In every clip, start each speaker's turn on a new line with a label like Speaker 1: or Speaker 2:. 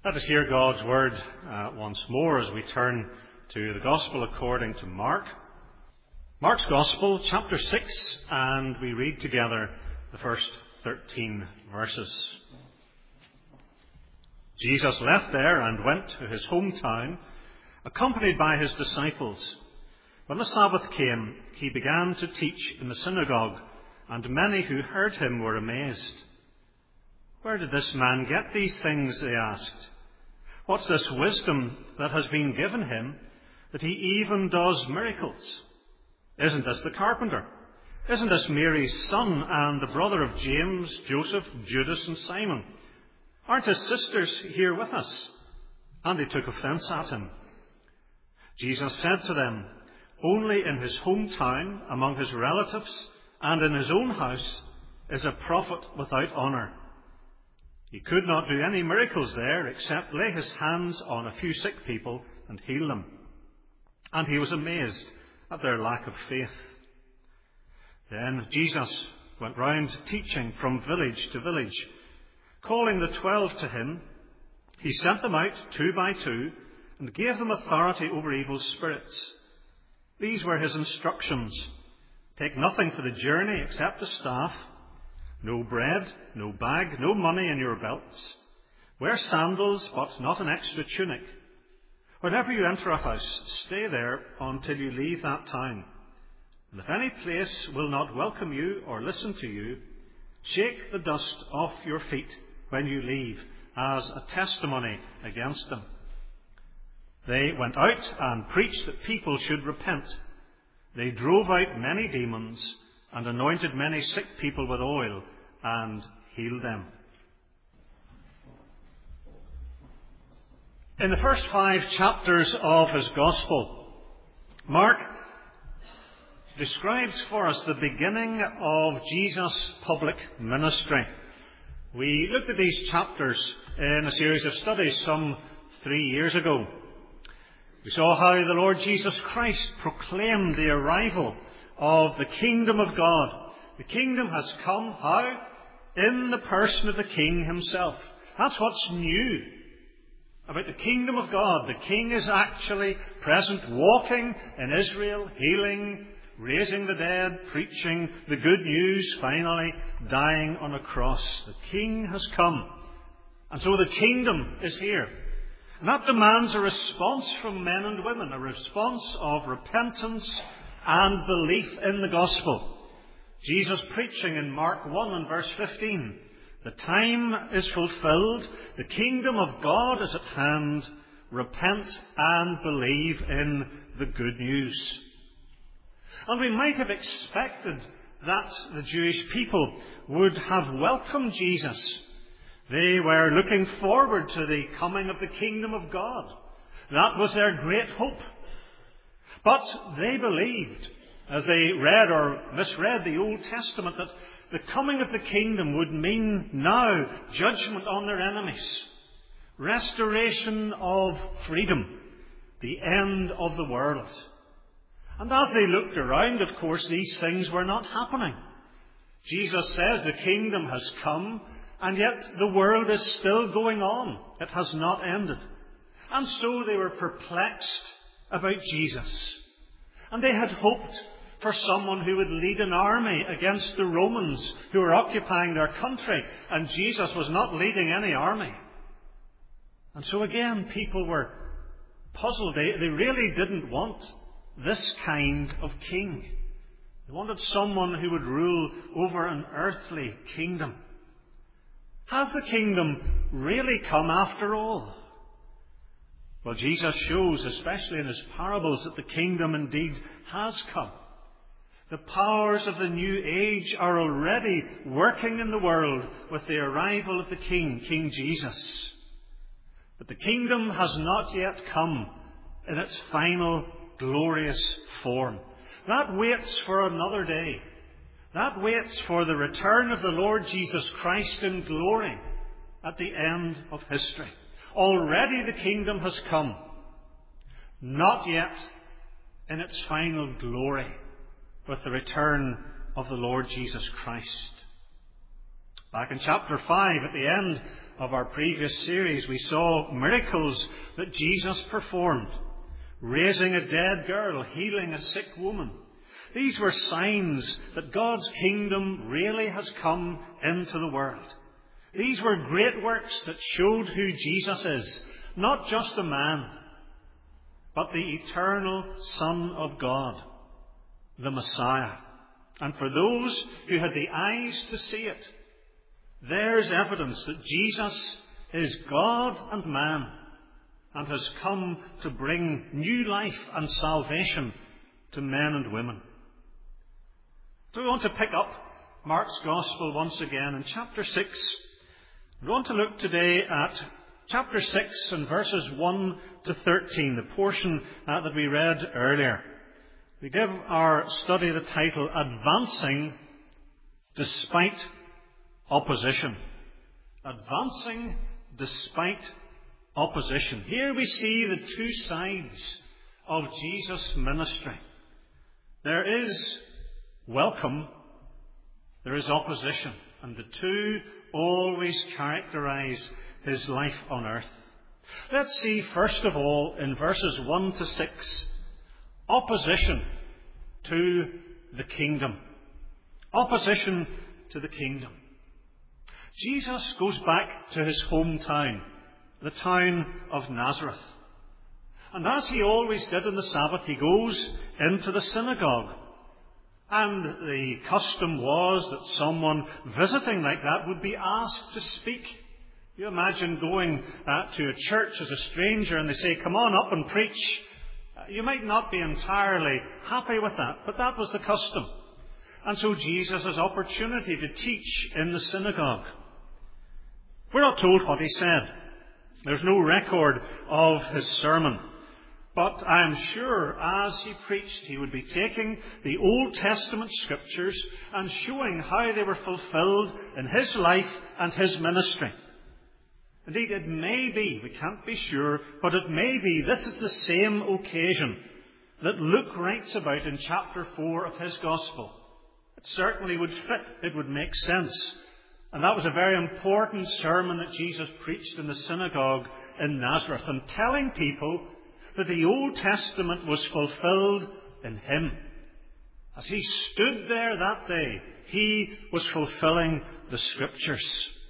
Speaker 1: Let us hear God's word once more as we turn to the Gospel according to Mark. Mark's Gospel, chapter 6, and we read together the first 13 verses. Jesus left there and went to his hometown, accompanied by his disciples. When the Sabbath came, he began to teach in the synagogue, and many who heard him were amazed. "Where did this man get these things?" they asked. "What's this wisdom that has been given him, that he even does miracles? Isn't this the carpenter? Isn't this Mary's son and the brother of James, Joseph, Judas, and Simon? Aren't his sisters here with us?" And they took offense at him. Jesus said to them, "Only in his hometown, among his relatives, and in his own house is a prophet without honor." He could not do any miracles there except lay his hands on a few sick people and heal them. And he was amazed at their lack of faith. Then Jesus went round teaching from village to village. Calling the 12 to him, he sent them out 2 by 2 and gave them authority over evil spirits. These were his instructions. "Take nothing for the journey except a staff. No bread, no bag, no money in your belts. Wear sandals, but not an extra tunic. Whenever you enter a house, stay there until you leave that town. And if any place will not welcome you or listen to you, shake the dust off your feet when you leave as a testimony against them." They went out and preached that people should repent. They drove out many demons and anointed many sick people with oil and healed them. In the first 5 chapters of his Gospel, Mark describes for us the beginning of Jesus' public ministry. We looked at these chapters in a series of studies some 3 years ago. We saw how the Lord Jesus Christ proclaimed the arrival of the kingdom of God. The kingdom has come, how? In the person of the King himself. That's what's new about the kingdom of God. The King is actually present, walking in Israel, healing, raising the dead, preaching the good news, finally dying on a cross. The King has come. And so the kingdom is here. And that demands a response from men and women, a response of repentance and belief in the gospel. Jesus preaching in Mark 1 and verse 15, "The time is fulfilled, the kingdom of God is at hand, repent and believe in the good news." And we might have expected that the Jewish people would have welcomed Jesus. They were looking forward to the coming of the kingdom of God. That was their great hope. But they believed, as they read or misread the Old Testament, that the coming of the kingdom would mean now judgment on their enemies, restoration of freedom, the end of the world. And as they looked around, of course, these things were not happening. Jesus says the kingdom has come, and yet the world is still going on. It has not ended. And so they were perplexed about Jesus. And they had hoped for someone who would lead an army against the Romans who were occupying their country. And Jesus was not leading any army. And so again, people were puzzled. They really didn't want this kind of king. They wanted someone who would rule over an earthly kingdom. Has the kingdom really come after all? Well, Jesus shows, especially in his parables, that the kingdom indeed has come. The powers of the new age are already working in the world with the arrival of the King, King Jesus. But the kingdom has not yet come in its final glorious form. That waits for another day. That waits for the return of the Lord Jesus Christ in glory at the end of history. Already the kingdom has come, not yet in its final glory with the return of the Lord Jesus Christ. Back in chapter 5, at the end of our previous series, we saw miracles that Jesus performed. Raising a dead girl, healing a sick woman. These were signs that God's kingdom really has come into the world. These were great works that showed who Jesus is, not just a man, but the eternal Son of God, the Messiah. And for those who had the eyes to see it, there's evidence that Jesus is God and man and has come to bring new life and salvation to men and women. So we want to pick up Mark's Gospel once again in chapter 6. We want to look today at chapter 6 and verses 1 to 13, the portion that we read earlier. We give our study the title, Advancing Despite Opposition. Advancing Despite Opposition. Here we see the two sides of Jesus' ministry. There is welcome, there is opposition, and the two always characterize his life on earth. Let's see, first of all, in verses 1 to 6, opposition to the kingdom. Opposition to the kingdom. Jesus goes back to his hometown, the town of Nazareth. And as he always did on the Sabbath, he goes into the synagogue. And the custom was that someone visiting like that would be asked to speak. You imagine going to a church as a stranger and they say, come on up and preach. You might not be entirely happy with that, but that was the custom. And so Jesus has opportunity to teach in the synagogue. We're not told what he said. There's no record of his sermon. But I am sure as he preached, he would be taking the Old Testament scriptures and showing how they were fulfilled in his life and his ministry. Indeed, it may be, we can't be sure, but it may be this is the same occasion that Luke writes about in chapter 4 of his Gospel. It certainly would fit, it would make sense. And that was a very important sermon that Jesus preached in the synagogue in Nazareth, and telling people that the Old Testament was fulfilled in him. As he stood there that day, he was fulfilling the scriptures.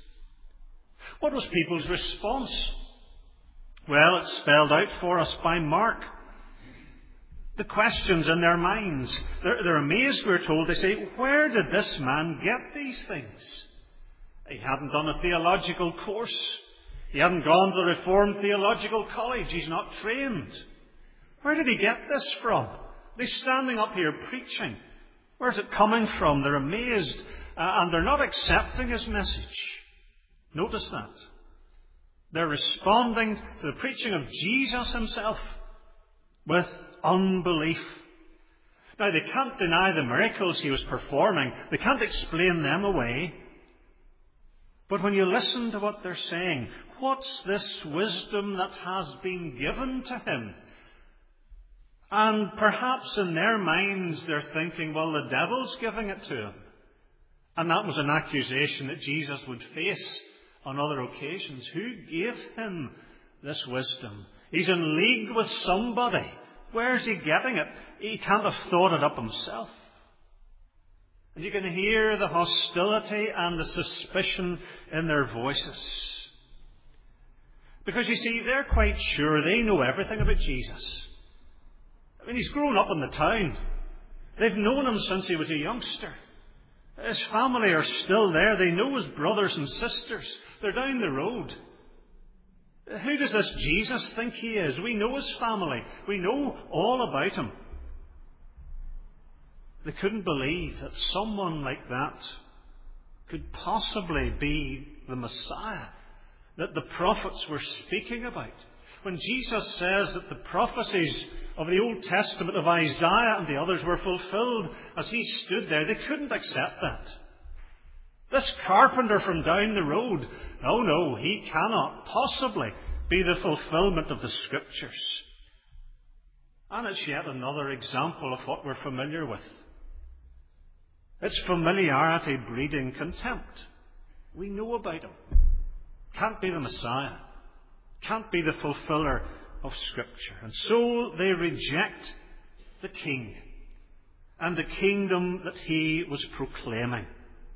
Speaker 1: What was people's response? Well, it's spelled out for us by Mark. The questions in their minds. They're amazed, we're told. They say, where did this man get these things? He hadn't done a theological course. He hadn't gone to the Reformed Theological College. He's not trained. Where did he get this from? They're standing up here preaching. Where's it coming from? They're amazed and they're not accepting his message. Notice that. They're responding to the preaching of Jesus himself with unbelief. Now, they can't deny the miracles he was performing. They can't explain them away. But when you listen to what they're saying, what's this wisdom that has been given to him? And perhaps in their minds they're thinking, well, the devil's giving it to him. And that was an accusation that Jesus would face on other occasions. Who gave him this wisdom? He's in league with somebody. Where's he getting it? He can't have thought it up himself. And you can hear the hostility and the suspicion in their voices. Because you see, they're quite sure they know everything about Jesus. I mean, he's grown up in the town. They've known him since he was a youngster. His family are still there. They know his brothers and sisters. They're down the road. Who does this Jesus think he is? We know his family. We know all about him. They couldn't believe that someone like that could possibly be the Messiah that the prophets were speaking about. When Jesus says that the prophecies of the Old Testament of Isaiah and the others were fulfilled as he stood there, they couldn't accept that. This carpenter from down the road, no, he cannot possibly be the fulfillment of the Scriptures. And it's yet another example of what we're familiar with. It's familiarity breeding contempt. We know about him. Can't be the Messiah. Can't be the fulfiller of Scripture. And so they reject the King and the kingdom that he was proclaiming.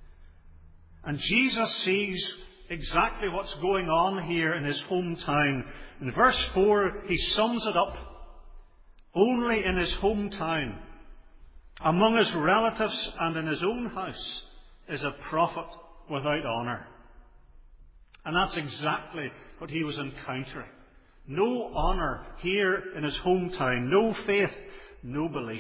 Speaker 1: And Jesus sees exactly what's going on here in his hometown. In verse 4, he sums it up. Only in his hometown, among his relatives and in his own house, is a prophet without honour. And that's exactly what he was encountering. No honour here in his hometown, no faith, no belief.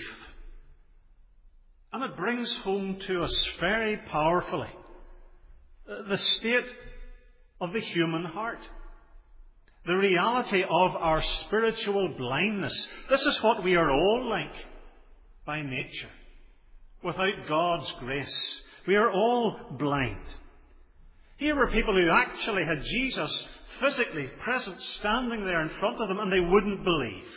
Speaker 1: And it brings home to us very powerfully the state of the human heart. The reality of our spiritual blindness. This is what we are all like by nature. Without God's grace, we are all blind. Here were people who actually had Jesus physically present, standing there in front of them, and they wouldn't believe.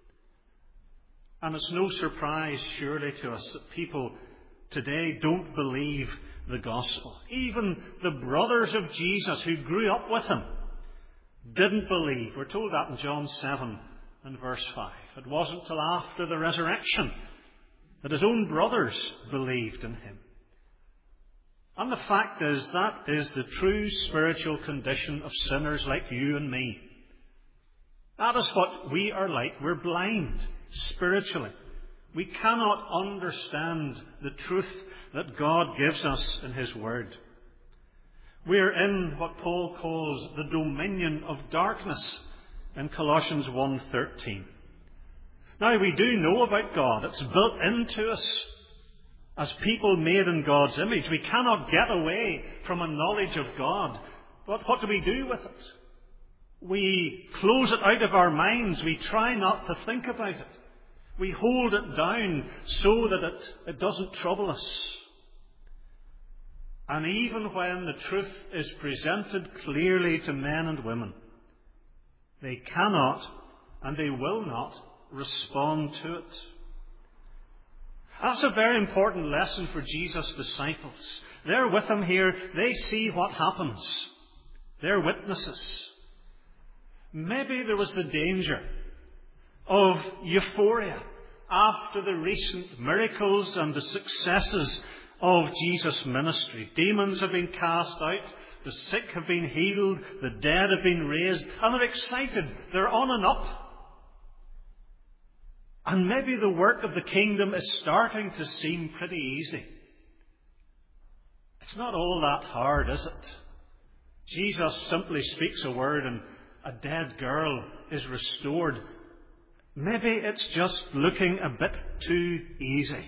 Speaker 1: And it's no surprise, surely, to us that people today don't believe the gospel. Even the brothers of Jesus who grew up with him didn't believe. We're told that in John 7 and verse 5. It wasn't till after the resurrection that his own brothers believed in him. And the fact is, that is the true spiritual condition of sinners like you and me. That is what we are like. We're blind spiritually. We cannot understand the truth that God gives us in his word. We're in what Paul calls the dominion of darkness in Colossians 1:13. Now, we do know about God. It's built into us as people made in God's image. We cannot get away from a knowledge of God. But what do we do with it? We close it out of our minds. We try not to think about it. We hold it down so that it doesn't trouble us. And even when the truth is presented clearly to men and women, they cannot and they will not respond to it. That's a very important lesson for Jesus' disciples. They're with him here. They see what happens. They're witnesses. Maybe there was the danger of euphoria after the recent miracles and the successes of Jesus' ministry. Demons have been cast out, the sick have been healed, the dead have been raised, and they're excited. They're on and up. And maybe the work of the kingdom is starting to seem pretty easy. It's not all that hard, is it? Jesus simply speaks a word and a dead girl is restored. Maybe it's just looking a bit too easy.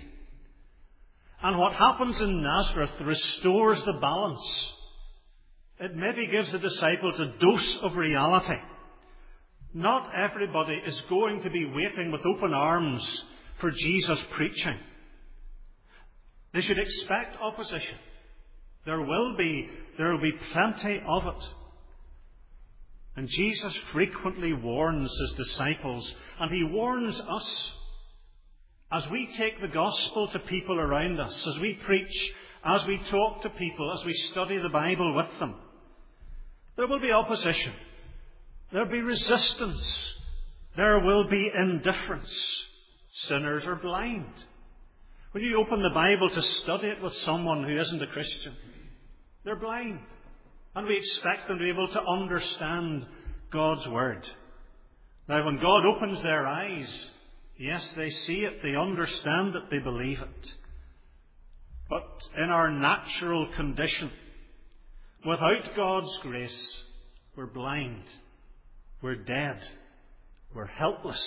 Speaker 1: And what happens in Nazareth restores the balance. It maybe gives the disciples a dose of reality. Not everybody is going to be waiting with open arms for Jesus' preaching. They should expect opposition. There will be plenty of it. And Jesus frequently warns his disciples, and he warns us as we take the gospel to people around us, as we preach, as we talk to people, as we study the Bible with them. There will be opposition. There will be resistance. There will be indifference. Sinners are blind. When you open the Bible to study it with someone who isn't a Christian, they're blind. And we expect them to be able to understand God's Word. Now, when God opens their eyes, yes, they see it, they understand it, they believe it. But in our natural condition, without God's grace, we're blind, we're dead, we're helpless.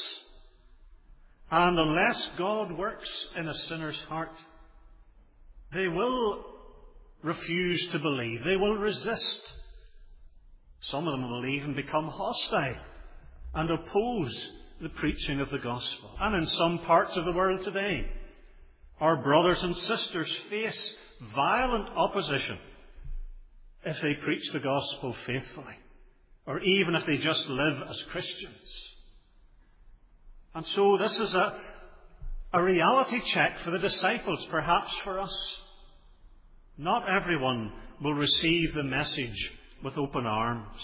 Speaker 1: And unless God works in a sinner's heart, they will refuse to believe. They will resist. Some of them will even become hostile and oppose the preaching of the gospel. And in some parts of the world today, our brothers and sisters face violent opposition if they preach the gospel faithfully, or even if they just live as Christians. And so this is a reality check for the disciples, perhaps for us. Not everyone will receive the message with open arms.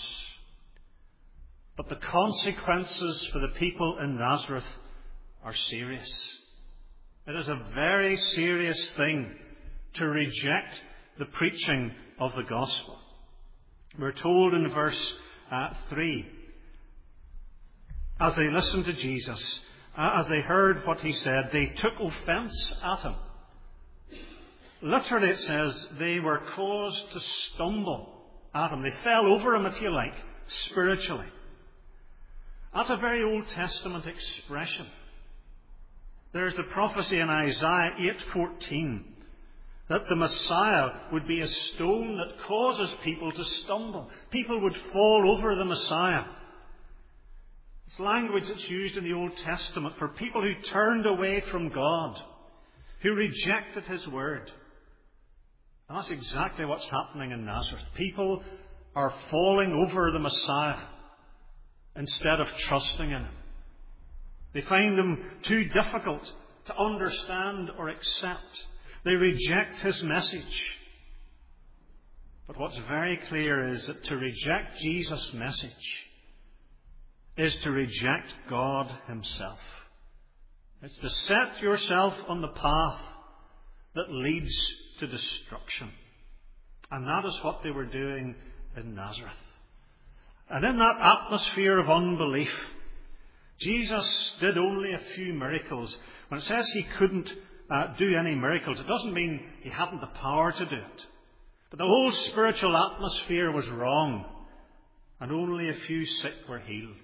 Speaker 1: But the consequences for the people in Nazareth are serious. It is a very serious thing to reject the preaching of the gospel. We're told in verse 3, as they listened to Jesus, as they heard what he said, they took offence at him. Literally it says they were caused to stumble at him. They fell over him, if you like, spiritually. That's a very Old Testament expression. There's the prophecy in Isaiah 8:14 that the Messiah would be a stone that causes people to stumble. People would fall over the Messiah. It's language that's used in the Old Testament for people who turned away from God, who rejected his word. And that's exactly what's happening in Nazareth. People are falling over the Messiah instead of trusting in him. They find him too difficult to understand or accept. They reject his message. But what's very clear is that to reject Jesus' message is to reject God himself. It's to set yourself on the path that leads to destruction. And that is what they were doing in Nazareth. And in that atmosphere of unbelief, Jesus did only a few miracles. When it says he couldn't do any miracles, it doesn't mean he hadn't the power to do it. But the whole spiritual atmosphere was wrong, and only a few sick were healed.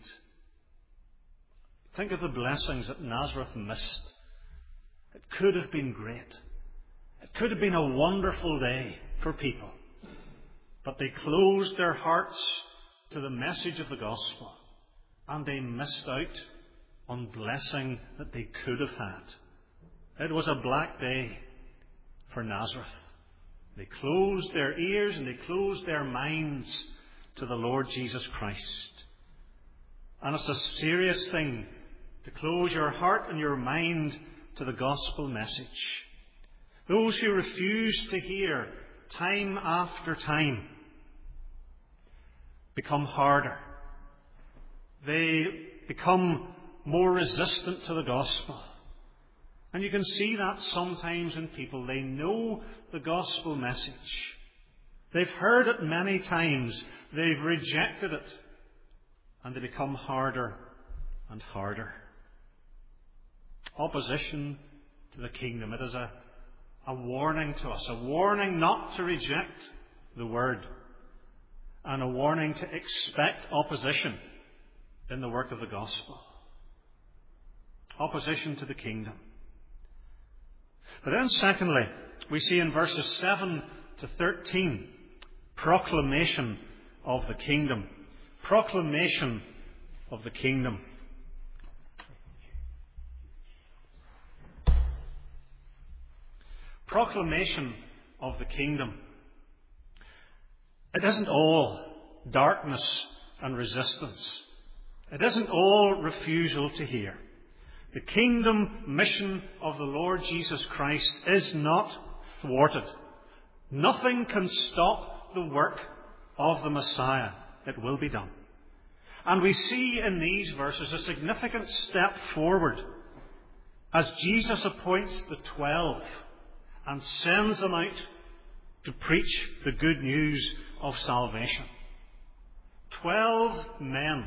Speaker 1: Think of the blessings that Nazareth missed. It could have been great. It could have been a wonderful day for people. But they closed their hearts to the message of the gospel, and they missed out on blessing that they could have had. It was a black day for Nazareth. They closed their ears and they closed their minds to the Lord Jesus Christ. And it's a serious thing to close your heart and your mind to the gospel message. Those who refuse to hear time after time become harder. They become more resistant to the gospel. And you can see that sometimes in people. They know the gospel message. They've heard it many times. They've rejected it. And they become harder and harder. Opposition to the kingdom. It is a warning to us. A warning not to reject the word. And a warning to expect opposition in the work of the gospel. Opposition to the kingdom. But then secondly, we see in verses 7 to 13, proclamation of the kingdom. Proclamation of the kingdom. Proclamation of the kingdom. It isn't all darkness and resistance. It isn't all refusal to hear. The kingdom mission of the Lord Jesus Christ is not thwarted. Nothing can stop the work of the Messiah. It will be done. And we see in these verses a significant step forward as Jesus appoints the 12 and sends them out to preach the good news of salvation. 12 men.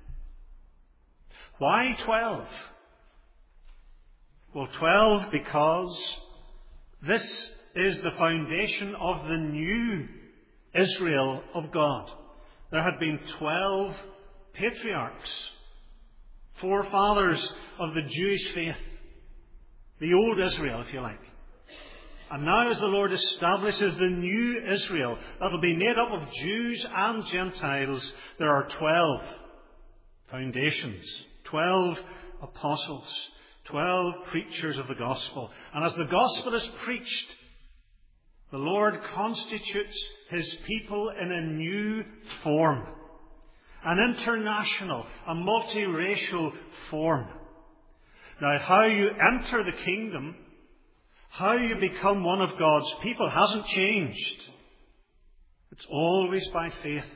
Speaker 1: Why 12? Well, 12 because this is the foundation of the new Israel of God. There had been 12 patriarchs, forefathers of the Jewish faith, the old Israel, if you like. And now as the Lord establishes the new Israel that will be made up of Jews and Gentiles, there are 12 foundations, 12 apostles, 12 preachers of the gospel. And as the gospel is preached, the Lord constitutes his people in a new form, an international, a multiracial form. Now, how you enter the kingdom, how you become one of God's people hasn't changed. It's always by faith.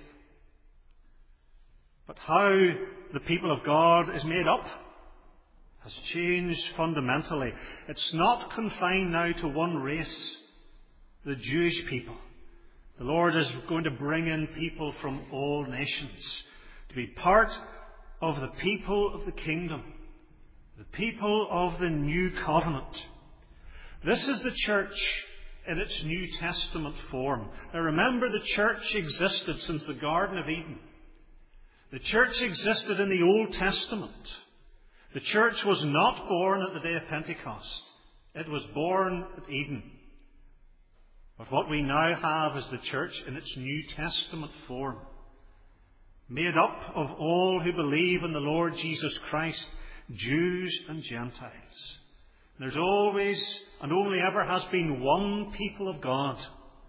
Speaker 1: But how the people of God is made up has changed fundamentally. It's not confined now to one race, the Jewish people. The Lord is going to bring in people from all nations to be part of the people of the kingdom, the people of the new covenant. This is the church in its New Testament form. Now remember, the church existed since the Garden of Eden. The church existed in the Old Testament. The church was not born at the day of Pentecost. It was born at Eden. But what we now have is the church in its New Testament form, made up of all who believe in the Lord Jesus Christ, Jews and Gentiles. There's always and only ever has been one people of God.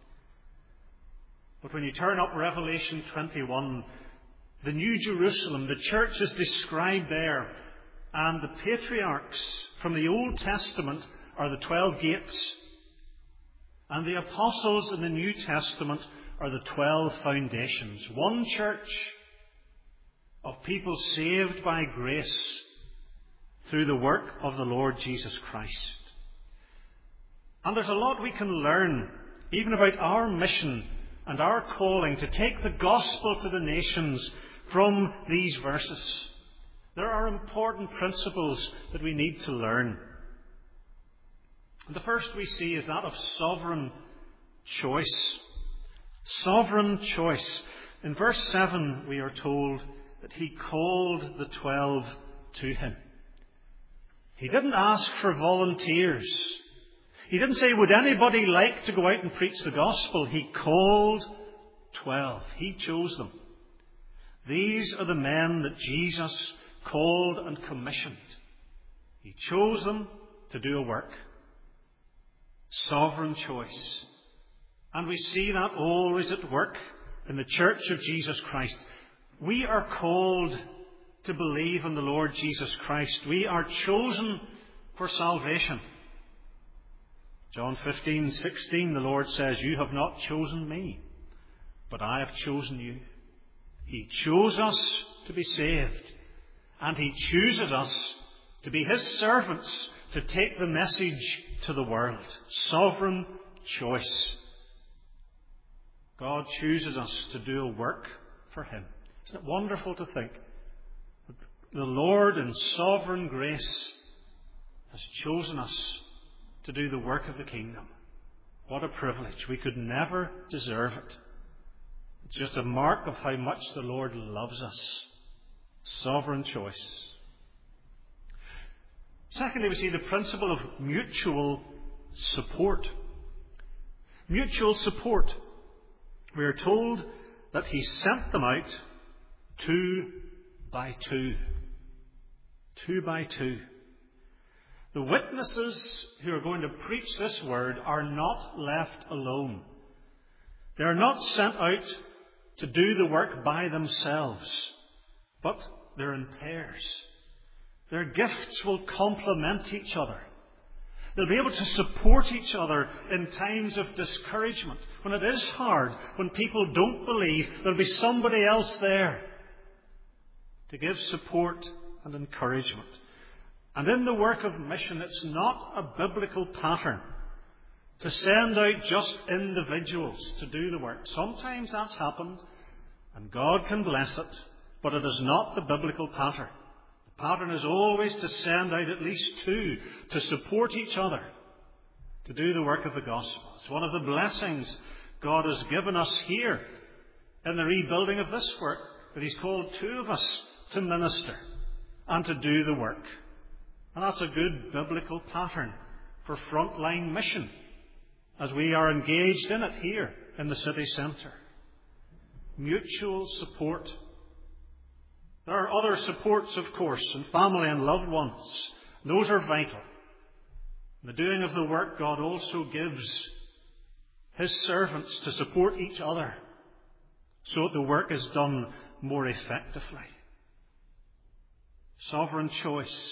Speaker 1: But when you turn up Revelation 21, the New Jerusalem, the church is described there, and the patriarchs from the Old Testament are the 12 gates, and the apostles in the New Testament are the 12 foundations. One church of people saved by grace through the work of the Lord Jesus Christ. And there's a lot we can learn, even about our mission and our calling to take the gospel to the nations from these verses. There are important principles that we need to learn. And the first we see is that of sovereign choice. Sovereign choice. In verse 7 we are told that he called the 12 to him. He didn't ask for volunteers. He didn't say, would anybody like to go out and preach the gospel? He called 12. He chose them. These are the men that Jesus called and commissioned. He chose them to do a work. Sovereign choice. And we see that always at work in the Church of Jesus Christ. We are called to believe in the Lord Jesus Christ. We are chosen for salvation. John 15:16, the Lord says, you have not chosen me, but I have chosen you. He chose us to be saved, and he chooses us to be his servants to take the message to the world. Sovereign choice. God chooses us to do a work for him. Isn't it wonderful to think that the Lord in sovereign grace has chosen us to do the work of the kingdom? What a privilege. We could never deserve it. It's just a mark of how much the Lord loves us. Sovereign choice. Secondly, we see the principle of mutual support. Mutual support. We are told that he sent them out 2 by 2. 2 by 2. The witnesses who are going to preach this word are not left alone. They are not sent out to do the work by themselves, but they're in pairs. Their gifts will complement each other. They'll be able to support each other in times of discouragement. When it is hard, when people don't believe, there'll be somebody else there to give support and encouragement. And in the work of mission, it's not a biblical pattern to send out just individuals to do the work. Sometimes that's happened, and God can bless it, but it is not the biblical pattern. The pattern is always to send out at least 2 to support each other to do the work of the gospel. It's one of the blessings God has given us here in the rebuilding of this work, that he's called 2 of us to minister and to do the work. And that's a good biblical pattern for frontline mission as we are engaged in it here in the city centre. Mutual support. There are other supports, of course, in family and loved ones. Those are vital. In the doing of the work, God also gives his servants to support each other so that the work is done more effectively. Sovereign choice.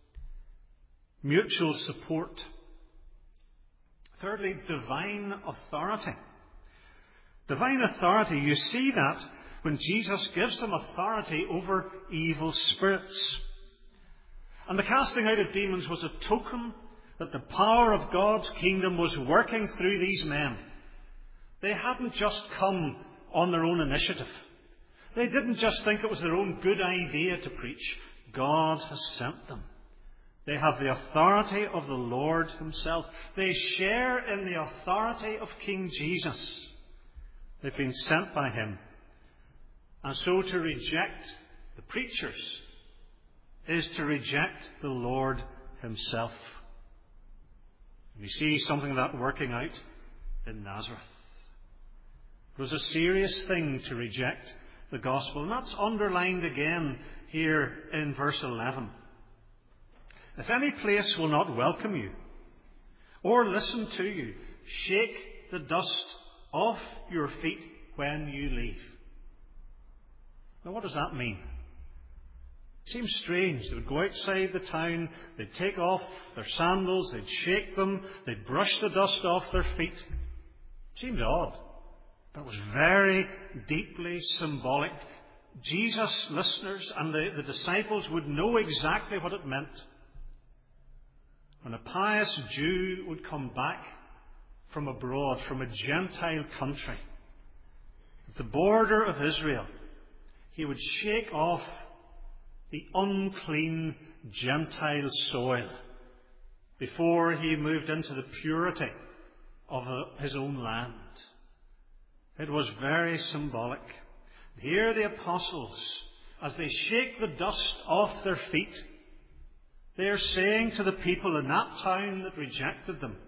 Speaker 1: Mutual support. Thirdly, divine authority. Divine authority, you see that when Jesus gives them authority over evil spirits. And the casting out of demons was a token that the power of God's kingdom was working through these men. They hadn't just come on their own initiative. They didn't just think it was their own good idea to preach. God has sent them. They have the authority of the Lord himself. They share in the authority of King Jesus. They've been sent by him. And so to reject the preachers is to reject the Lord himself. We see something of that working out in Nazareth. It was a serious thing to reject the gospel. And that's underlined again here in verse 11. If any place will not welcome you or listen to you, shake the dust off your feet when you leave. Now what does that mean? It seems strange. They would go outside the town, they'd take off their sandals, they'd shake them, they'd brush the dust off their feet. It seemed odd, but it was very deeply symbolic. Jesus' listeners and the disciples would know exactly what it meant. When a pious Jew would come back from abroad, from a Gentile country, at the border of Israel, he would shake off the unclean Gentile soil before he moved into the purity of his own land. It was very symbolic. Here the apostles, as they shake the dust off their feet, they are saying to the people in that town that rejected them,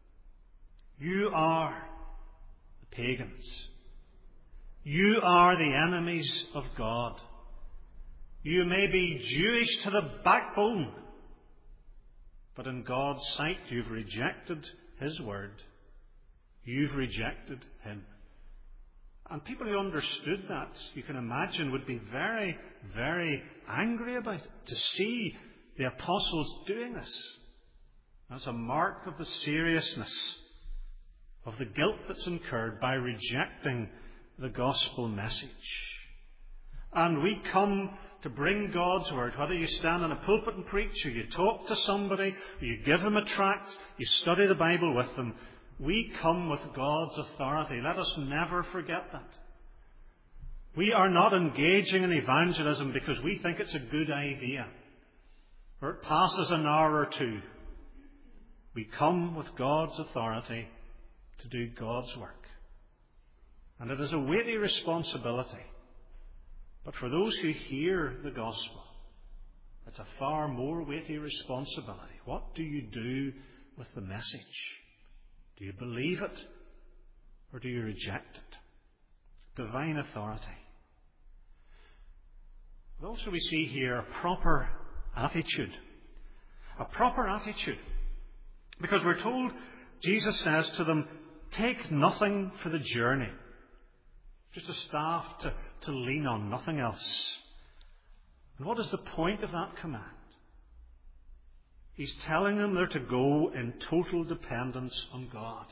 Speaker 1: you are the pagans. You are the enemies of God. You may be Jewish to the backbone, but in God's sight you've rejected his word. You've rejected him. And people who understood that, you can imagine, would be very, very angry about it, to see the apostles doing this. That's a mark of the seriousness of the guilt that's incurred by rejecting the gospel message. And we come to bring God's word, whether you stand in a pulpit and preach, or you talk to somebody, or you give them a tract, you study the Bible with them. We come with God's authority. Let us never forget that. We are not engaging in evangelism because we think it's a good idea, or it passes an hour or two. We come with God's authority to do God's work. And it is a weighty responsibility. But for those who hear the gospel, it's a far more weighty responsibility. What do you do with the message? Do you believe it, or do you reject it? Divine authority. But also we see here a proper attitude. A proper attitude. Because we're told, Jesus says to them, take nothing for the journey. Just a staff to lean on, nothing else. And what is the point of that command? He's telling them they're to go in total dependence on God,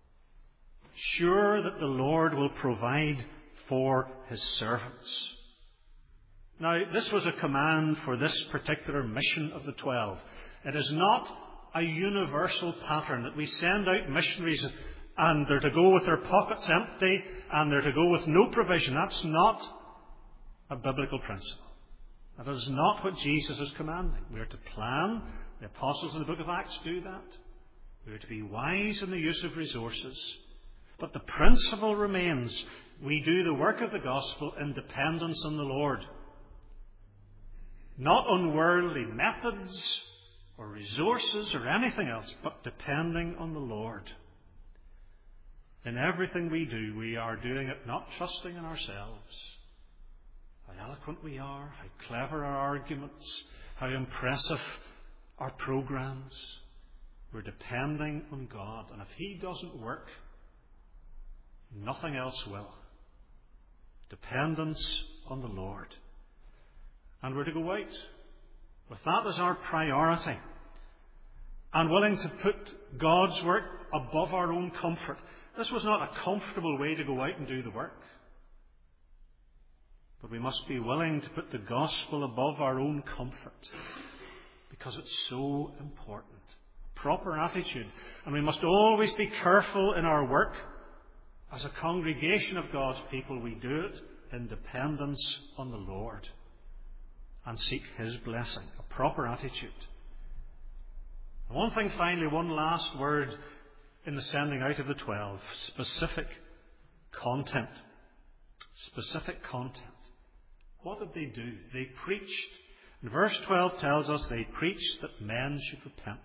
Speaker 1: sure that the Lord will provide for his servants. Now, this was a command for this particular mission of the 12. It is not a universal pattern that we send out missionaries and they're to go with their pockets empty and they're to go with no provision. That's not a biblical principle. That is not what Jesus is commanding. We are to plan. The apostles in the book of Acts do that. We are to be wise in the use of resources. But the principle remains, we do the work of the gospel in dependence on the Lord. Not on worldly methods or resources or anything else, but depending on the Lord. In everything we do, we are doing it not trusting in ourselves. How eloquent we are, how clever our arguments, how impressive our programs. We're depending on God. And if he doesn't work, nothing else will. Dependence on the Lord. And we're to go out with that as our priority, and willing to put God's work above our own comfort. This was not a comfortable way to go out and do the work. But we must be willing to put the gospel above our own comfort, because it's so important. Proper attitude. And we must always be careful in our work. As a congregation of God's people, we do it in dependence on the Lord and seek His blessing. A proper attitude. And one thing finally, one last word in the sending out of the 12. Specific content. Specific content. What did they do? They preached. And verse 12 tells us they preached that men should repent.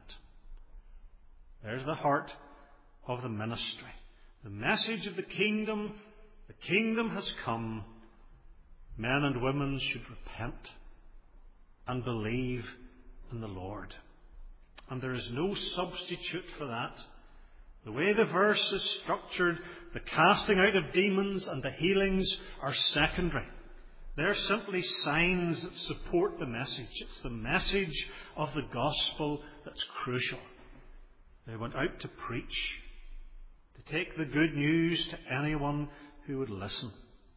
Speaker 1: There's the heart of the ministry. The message of the kingdom has come. Men and women should repent and believe in the Lord. And there is no substitute for that. The way the verse is structured, the casting out of demons and the healings are secondary. They're simply signs that support the message. It's the message of the gospel that's crucial. They went out to preach, to take the good news to anyone who would listen.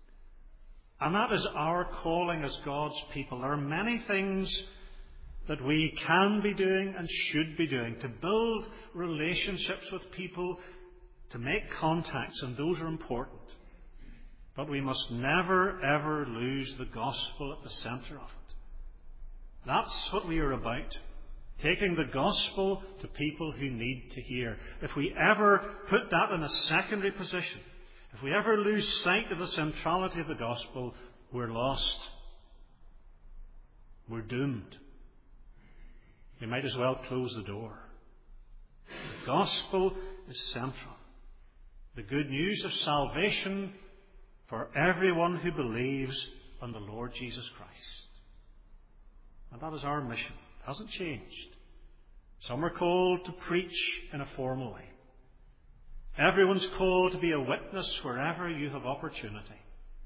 Speaker 1: And that is our calling as God's people. There are many things that we can be doing and should be doing to build relationships with people, to make contacts, and those are important. But we must never, ever lose the gospel at the centre of it. That's what we are about. Taking the gospel to people who need to hear. If we ever put that in a secondary position, if we ever lose sight of the centrality of the gospel, we're lost. We're doomed. We might as well close the door. The gospel is central. The good news of salvation for everyone who believes on the Lord Jesus Christ. And that is our mission. It hasn't changed. Some are called to preach in a formal way. Everyone's called to be a witness wherever you have opportunity.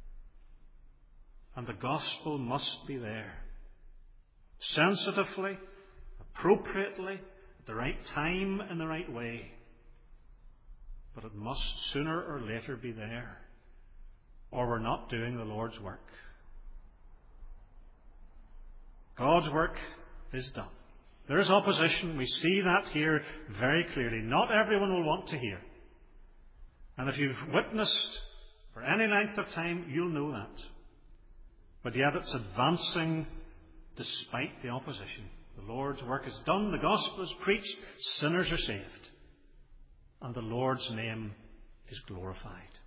Speaker 1: And the gospel must be there. Sensitively, appropriately, at the right time, in the right way. But it must sooner or later be there, or we're not doing the Lord's work. God's work is done. There is opposition. We see that here very clearly. Not everyone will want to hear. And if you've witnessed for any length of time, you'll know that. But yet it's advancing despite the opposition. The Lord's work is done. The gospel is preached. Sinners are saved. And the Lord's name is glorified.